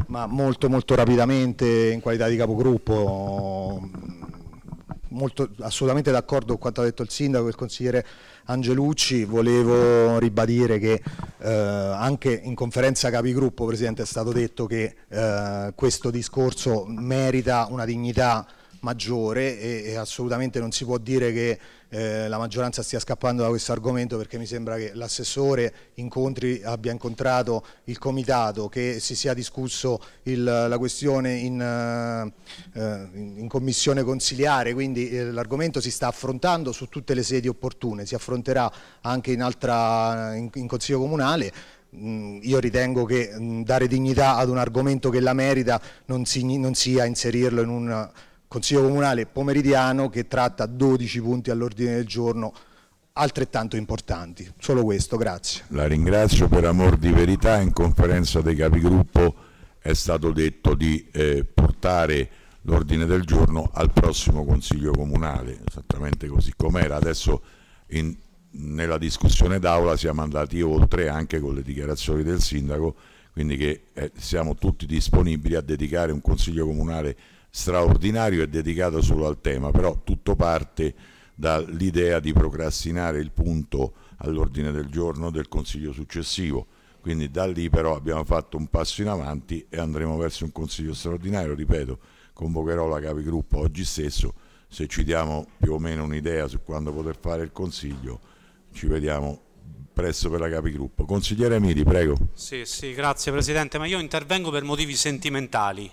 ma molto molto rapidamente in qualità di capogruppo. Assolutamente d'accordo con quanto ha detto il sindaco e il consigliere Angelucci. Volevo ribadire che anche in conferenza capigruppo, Presidente, è stato detto che questo discorso merita una dignità maggiore e assolutamente non si può dire che la maggioranza stia scappando da questo argomento, perché mi sembra che l'assessore abbia incontrato il comitato, che si sia discusso la questione in commissione consiliare, quindi l'argomento si sta affrontando su tutte le sedi opportune, si affronterà anche in Consiglio Comunale. Io ritengo che dare dignità ad un argomento che la merita non sia inserirlo in un Consiglio Comunale pomeridiano che tratta 12 punti all'ordine del giorno altrettanto importanti. Solo questo, grazie. La ringrazio. Per amor di verità, in conferenza dei capigruppo è stato detto di portare l'ordine del giorno al prossimo Consiglio Comunale, esattamente così com'era. Adesso nella discussione d'aula siamo andati oltre anche con le dichiarazioni del sindaco, quindi che siamo tutti disponibili a dedicare un Consiglio Comunale straordinario e dedicato solo al tema, però tutto parte dall'idea di procrastinare il punto all'ordine del giorno del Consiglio successivo, quindi da lì però abbiamo fatto un passo in avanti e andremo verso un Consiglio straordinario. Ripeto, convocherò la capigruppo oggi stesso, se ci diamo più o meno un'idea su quando poter fare il Consiglio ci vediamo presto per la capigruppo. Consigliere Miri, prego. Sì, grazie Presidente, ma io intervengo per motivi sentimentali,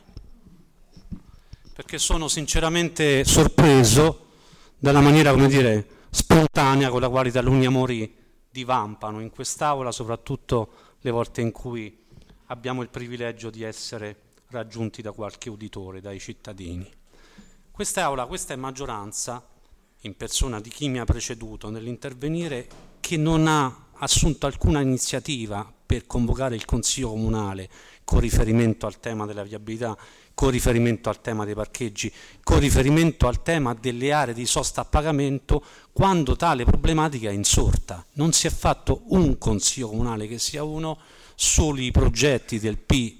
perché sono sinceramente sorpreso dalla maniera, come dire, spontanea con la quale i taluni amori divampano in quest'Aula, soprattutto le volte in cui abbiamo il privilegio di essere raggiunti da qualche uditore, dai cittadini. Quest'Aula, questa è maggioranza, in persona di chi mi ha preceduto nell'intervenire, che non ha assunto alcuna iniziativa per convocare il Consiglio Comunale con riferimento al tema della viabilità, con riferimento al tema dei parcheggi, con riferimento al tema delle aree di sosta a pagamento, quando tale problematica è insorta. Non si è fatto un Consiglio Comunale che sia uno, solo i progetti del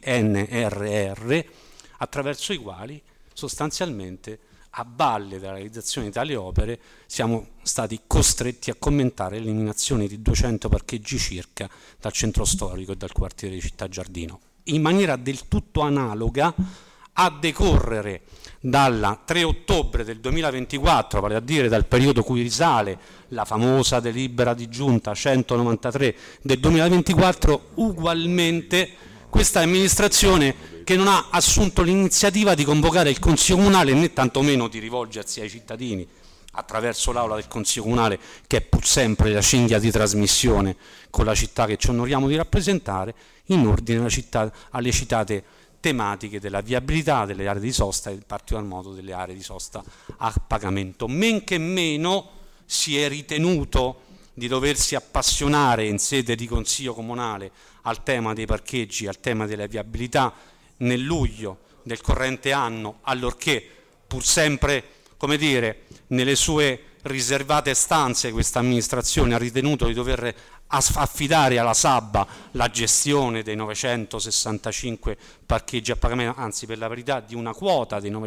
PNRR, attraverso i quali sostanzialmente a valle della realizzazione di tali opere siamo stati costretti a commentare l'eliminazione di 200 parcheggi circa dal centro storico e dal quartiere di Città Giardino, in maniera del tutto analoga a decorrere dal 3 ottobre del 2024, vale a dire dal periodo cui risale la famosa delibera di giunta 193 del 2024, ugualmente questa amministrazione che non ha assunto l'iniziativa di convocare il Consiglio Comunale né tantomeno di rivolgersi ai cittadini attraverso l'Aula del Consiglio Comunale, che è pur sempre la cinghia di trasmissione con la città che ci onoriamo di rappresentare, in ordine alle citate tematiche della viabilità, delle aree di sosta e in particolar modo delle aree di sosta a pagamento. Men che meno si è ritenuto di doversi appassionare in sede di Consiglio Comunale al tema dei parcheggi, al tema della viabilità nel luglio del corrente anno, allorché pur sempre, come dire, nelle sue riservate stanze questa amministrazione ha ritenuto di dover affidare alla Sabba la gestione dei 965 parcheggi a pagamento, anzi per la verità di una quota dei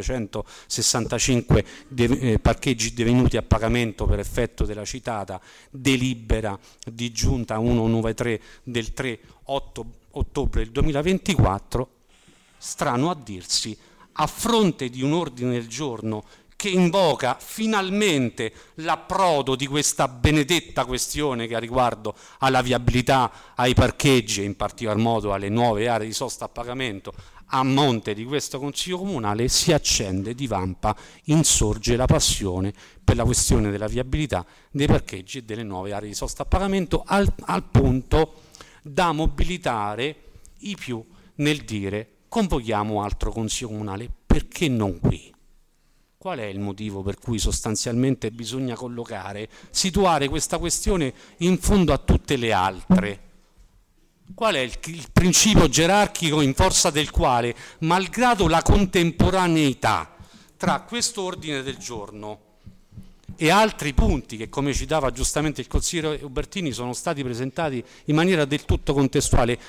965 parcheggi divenuti a pagamento per effetto della citata delibera di giunta 193 del 3 ottobre del 2024. Strano a dirsi, a fronte di un ordine del giorno che invoca finalmente l'approdo di questa benedetta questione che ha riguardo alla viabilità, ai parcheggi e in particolar modo alle nuove aree di sosta a pagamento, a monte di questo Consiglio Comunale si accende, divampa, insorge la passione per la questione della viabilità, dei parcheggi e delle nuove aree di sosta a pagamento, al punto da mobilitare i più nel dire: convochiamo altro Consiglio Comunale, perché non qui? Qual è il motivo per cui sostanzialmente bisogna situare questa questione in fondo a tutte le altre? Qual è il principio gerarchico in forza del quale, malgrado la contemporaneità tra questo ordine del giorno e altri punti che, come citava giustamente il consigliere Ubertini, sono stati presentati in maniera del tutto contestuale,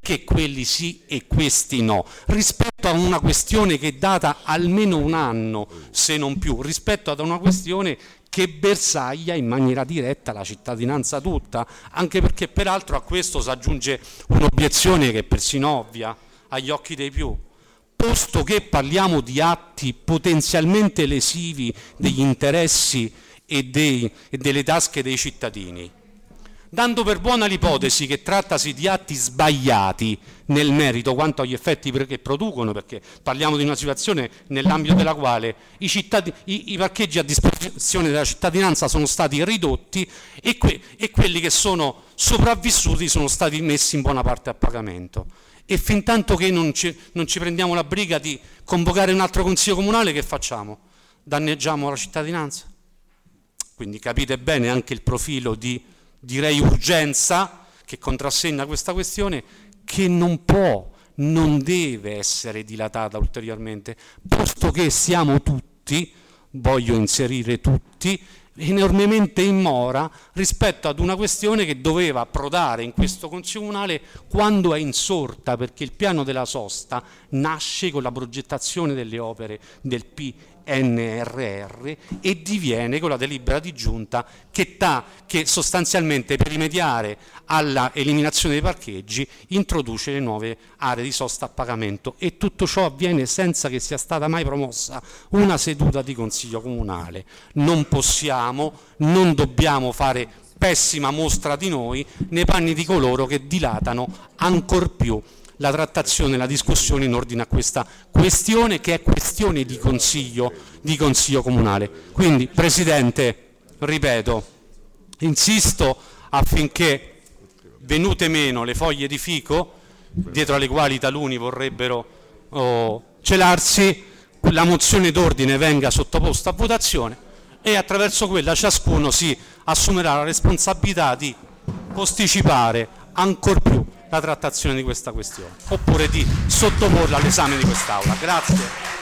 Perché quelli sì e questi no? Rispetto a una questione che è data almeno un anno, se non più, rispetto ad una questione che bersaglia in maniera diretta la cittadinanza tutta, anche perché peraltro a questo si aggiunge un'obiezione che è persino ovvia agli occhi dei più. Posto che parliamo di atti potenzialmente lesivi degli interessi e delle tasche dei cittadini, dando per buona l'ipotesi che trattasi di atti sbagliati nel merito quanto agli effetti che producono, perché parliamo di una situazione nell'ambito della quale i parcheggi a disposizione della cittadinanza sono stati ridotti e quelli che sono sopravvissuti sono stati messi in buona parte a pagamento. E fin tanto che non ci prendiamo la briga di convocare un altro consiglio comunale, che facciamo? Danneggiamo la cittadinanza? Quindi capite bene anche il profilo di, direi, urgenza che contrassegna questa questione, che non può, non deve essere dilatata ulteriormente, posto che siamo tutti, voglio inserire tutti, enormemente in mora rispetto ad una questione che doveva approdare in questo Consiglio Comunale quando è insorta, perché il piano della sosta nasce con la progettazione delle opere del PNRR e diviene con la delibera di giunta che sostanzialmente, per rimediare alla eliminazione dei parcheggi, introduce le nuove aree di sosta a pagamento, e tutto ciò avviene senza che sia stata mai promossa una seduta di Consiglio Comunale. Non possiamo, non dobbiamo fare pessima mostra di noi nei panni di coloro che dilatano ancor più la trattazione e la discussione in ordine a questa questione, che è questione di Consiglio Comunale. Quindi, Presidente, ripeto, insisto affinché, venute meno le foglie di fico, dietro alle quali taluni vorrebbero celarsi, la mozione d'ordine venga sottoposta a votazione e attraverso quella ciascuno si assumerà la responsabilità di posticipare ancor più la trattazione di questa questione, oppure di sottoporla all'esame di quest'Aula. Grazie.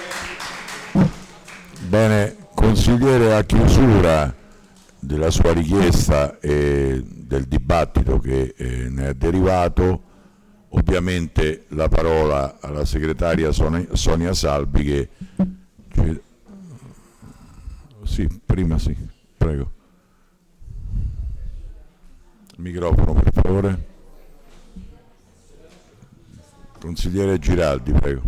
Bene, consigliere, a chiusura della sua richiesta e del dibattito che ne è derivato, ovviamente la parola alla segretaria Sonia Salvi che sì, prima sì, prego. Microfono per favore. Consigliere Giraldi, prego.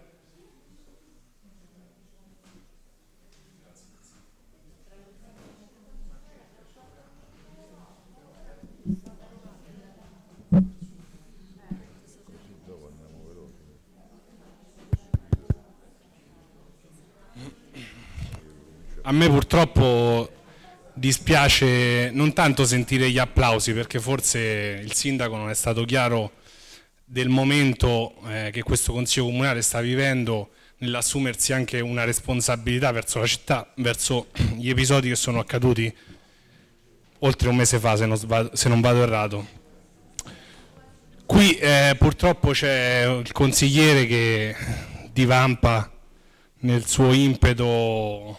A me purtroppo dispiace non tanto sentire gli applausi, perché forse il sindaco non è stato chiaro del momento che questo Consiglio Comunale sta vivendo, nell'assumersi anche una responsabilità verso la città, verso gli episodi che sono accaduti oltre un mese fa, se non vado errato. Qui purtroppo c'è il consigliere che divampa nel suo impeto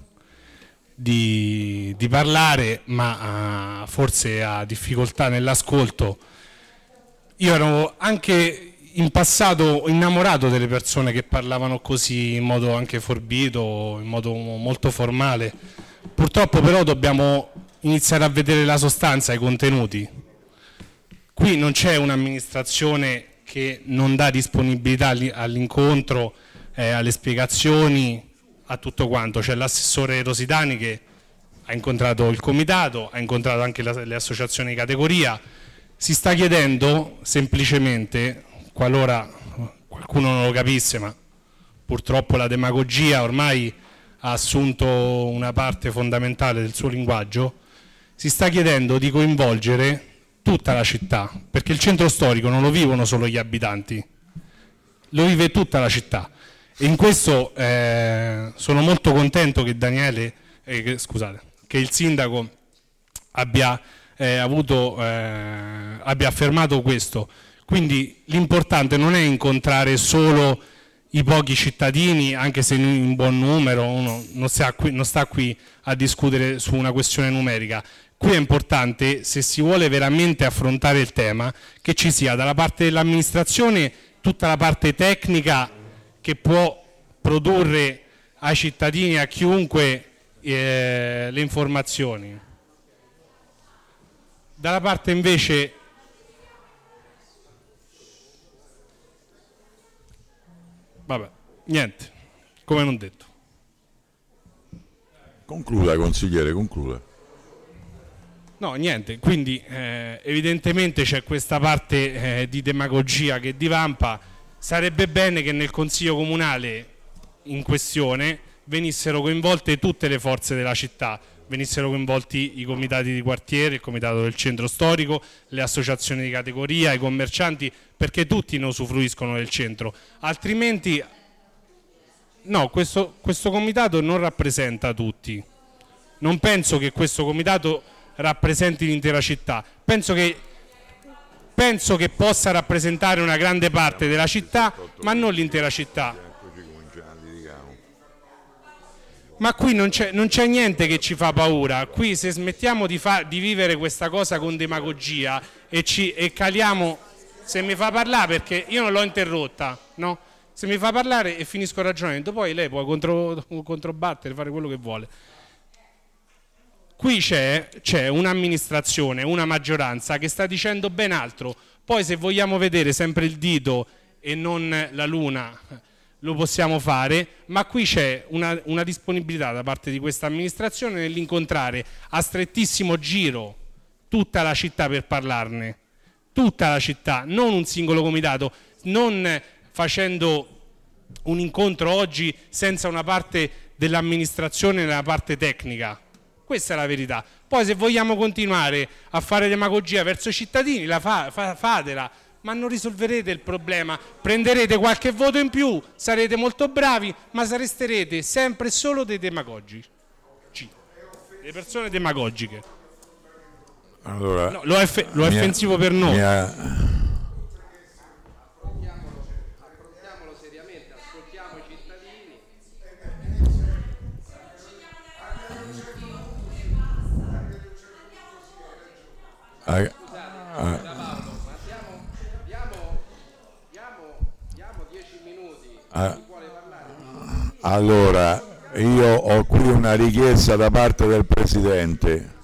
di parlare, ma forse ha difficoltà nell'ascolto. Io ero anche in passato innamorato delle persone che parlavano così in modo anche forbito, in modo molto formale. Purtroppo però dobbiamo iniziare a vedere la sostanza, i contenuti. Qui non c'è un'amministrazione che non dà disponibilità all'incontro, alle spiegazioni, a tutto quanto. C'è l'assessore Rositani che ha incontrato il comitato, ha incontrato anche le associazioni di categoria. Si sta chiedendo semplicemente, qualora qualcuno non lo capisse, ma purtroppo la demagogia ormai ha assunto una parte fondamentale del suo linguaggio, si sta chiedendo di coinvolgere tutta la città, perché il centro storico non lo vivono solo gli abitanti, lo vive tutta la città. E in questo sono molto contento che che il sindaco abbia affermato questo. Quindi l'importante non è incontrare solo i pochi cittadini, anche se in buon numero, uno non sta qui a discutere su una questione numerica. Qui è importante, se si vuole veramente affrontare il tema, che ci sia dalla parte dell'amministrazione tutta la parte tecnica che può produrre ai cittadini, a chiunque, le informazioni. Dalla parte invece vabbè, niente, come non detto. Concluda, consigliere, concluda. No, niente, quindi evidentemente c'è questa parte di demagogia che divampa. Sarebbe bene che nel Consiglio Comunale in questione venissero coinvolte tutte le forze della città, venissero coinvolti i comitati di quartiere, il comitato del centro storico, le associazioni di categoria, i commercianti, perché tutti ne usufruiscono del centro. Altrimenti, no, questo comitato non rappresenta tutti. Non penso che questo comitato rappresenti l'intera città. Penso che possa rappresentare una grande parte della città, ma non l'intera città. Ma qui non c'è niente che ci fa paura. Qui se smettiamo di vivere questa cosa con demagogia e caliamo, se mi fa parlare, perché io non l'ho interrotta, no? Se mi fa parlare e finisco il ragionamento, poi lei può controbattere, fare quello che vuole. Qui c'è un'amministrazione, una maggioranza che sta dicendo ben altro. Poi se vogliamo vedere sempre il dito e non la luna, lo possiamo fare, ma qui c'è una disponibilità da parte di questa amministrazione nell'incontrare a strettissimo giro tutta la città per parlarne, tutta la città, non un singolo comitato, non facendo un incontro oggi senza una parte dell'amministrazione nella parte tecnica. Questa è la verità. Poi se vogliamo continuare a fare demagogia verso i cittadini, fatela, ma non risolverete il problema. Prenderete qualche voto in più, sarete molto bravi, ma resterete sempre solo dei demagogi. Le persone demagogiche. Allora, no, lo è offensivo per noi. Affrontiamolo seriamente, ascoltiamo i cittadini. Diamo 10 minuti. Chi vuole parlare? Allora, io ho qui una richiesta da parte del Presidente.